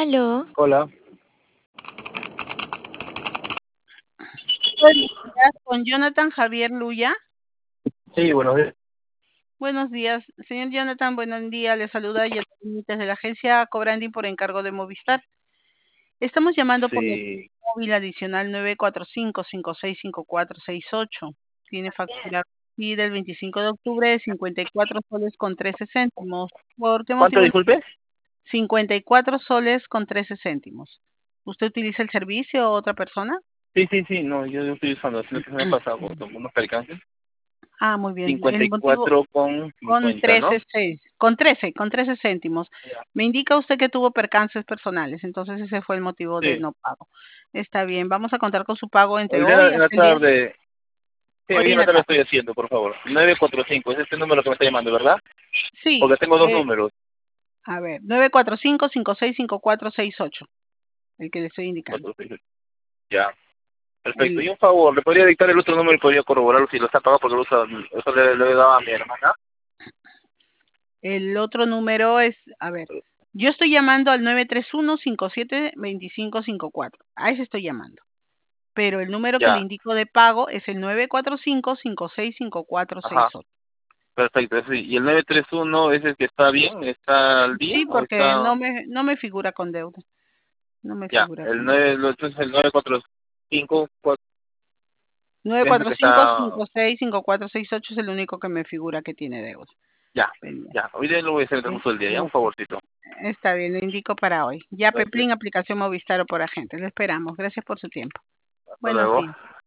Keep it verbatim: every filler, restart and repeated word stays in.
Aló. Hola. Buenos días, con Jonathan Javier Luya. Sí, buenos días. Buenos días, señor Jonathan, buenos días. Le saluda Yasmin desde la agencia Cobranding por encargo de Movistar. Estamos llamando por el Sí. móvil adicional nueve cuatro cinco, cinco seis cinco cuatro seis ocho. Tiene factura y del veinticinco de octubre, cincuenta y cuatro soles con trece céntimos. ¿Por qué ¿Cuánto, motivo? disculpe? cincuenta y cuatro soles con trece céntimos. ¿Usted utiliza el servicio o otra persona? Sí, sí, sí, no, yo yo estoy usando, sino que se me ha pasado con unos percances. Ah, muy bien. cincuenta El y motivo cuatro con con cincuenta, ¿no? trece, seis, con trece, con trece céntimos. Me indica usted que tuvo percances personales, entonces ese fue el motivo de Sí. no pago. Está bien, vamos a contar con su pago entre Hoy hoy día en la hasta el día, tarde, sí, hoy hoy en en la la tarde tarde. estoy haciendo, por favor. nueve cuatro cinco, es este número que me está llamando, ¿verdad? Sí, Porque tengo dos eh, números. a ver, nueve cuatro cinco, cinco seis cinco cuatro seis ocho, el que le estoy indicando. Cuatro, seis, ya, perfecto. El, Y un favor, ¿le podría dictar el otro número y podría corroborarlo si lo está pagado porque lo usa, eso le, le he dado a mi hermana? el otro número es, a ver, yo estoy llamando al nueve tres uno, cinco siete dos cinco cinco cuatro, a ese estoy llamando. Pero el número que le Ya, indico de pago es el nueve cuatro cinco, cinco seis cinco cuatro seis ajá, ocho. perfecto, sí. ¿Y el nueve tres uno es el que está bien? ¿Está al día Sí, o porque está...? no me no me figura con deuda. No me Ya, figura el con deuda. nueve, lo- entonces el nueve cuatro cinco cuatro nueve es el cuatro que cinco, está... cinco seis cinco cuatro seis ocho es el único que me figura que tiene deuda Ya, pendiente. ya, hoy día lo voy a hacer el ¿Sí? transcurso del día, ya, un Ok. favorcito. Está bien, lo indico para hoy. Ya Gracias. Peplín, aplicación Movistar o por agente. Lo esperamos. Gracias por su tiempo. Hasta Buenos luego. días.